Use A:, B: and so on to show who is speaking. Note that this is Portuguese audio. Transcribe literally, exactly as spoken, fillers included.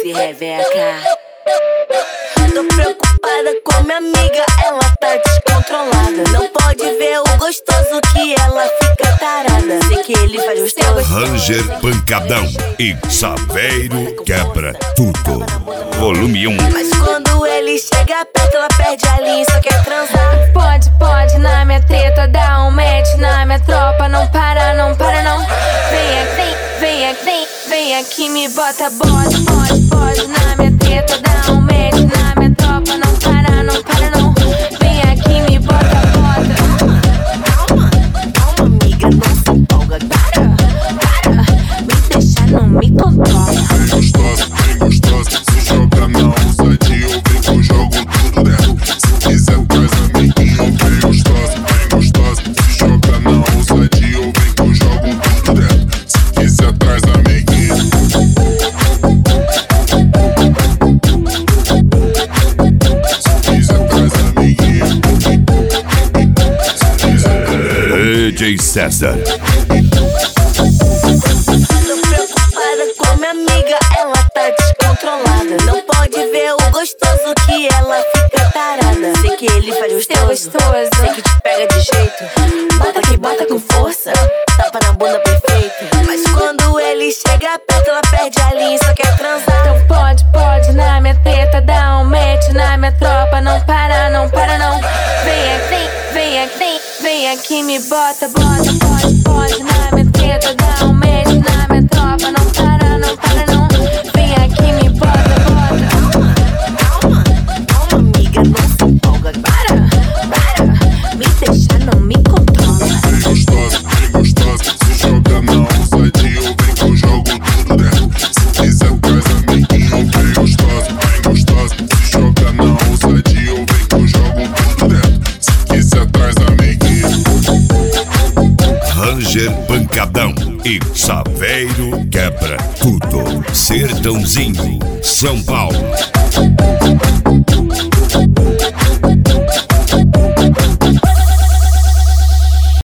A: se reveca. Tô preocupada com minha amiga, ela tá descontrolada. Não pode ver o gostoso que ela fica tarada. Sei que ele faz gostoso.
B: Ranger Pancadão e Saveiro Quebra Tudo, volume um.
A: Mas quando ele chega perto, ela perde a linha e só quer transar.
C: Pode, pode, na minha treta, dá um match na minha tropa. Não para, não para não. Vem aqui, vem aqui, vem, vem aqui, me bota, bota. Pode, pode, na minha treta, dá um match na minha tropa. Não para, não para não. Vem aqui, me bota, bota.
A: Calma, calma, amiga, não se empolga. Para, para, me deixa, não me controla.
D: Vem gostosa, vem gostosa, se joga na ousadia, eu vem que eu jogo tudo dentro. Se quiser traz amiguinho, vem gostosa, vem gostosa, se joga na ousadia, eu vem que eu jogo tudo dentro. Se quiser traz amiguinho. Se quiser traz amiguinho.
B: D J César.
A: Tô preocupada com minha amiga, ela tá descontrolada. Não pode ver o gostoso que ela fica tarada. Sei que ele faz gostoso,
C: gostoso.
A: Sei que te pega de jeito. Bota que bota com força, tapa na bunda perfeito. Mas quando ele chega perto, ela perde a linha e só quer transar.
C: Então pode, pode, na minha treta, dá um match na minha tropa. Não para, não para não. Vem aqui, vem aqui, vem aqui, me bota, bota. Pode, pode, na minha treta, dá um match na minha tropa. Não para, não para não. Vem aqui, me bota, bota.
A: Calma, calma, amiga, não se empolga. Para, para, me deixa, não me controla.
D: Vem gostosa, vem gostosa, se joga na ousadia, eu vem que eu jogo tudo dentro. Se quiser traz amiguinho, vem gostosa, vem gostosa, se joga na ousadia, eu vem que eu jogo tudo dentro. Se quiser traz amiguinho.
B: Ranger Pancadão e Saveiro Quebra Tudo, Sertãozinho, São Paulo.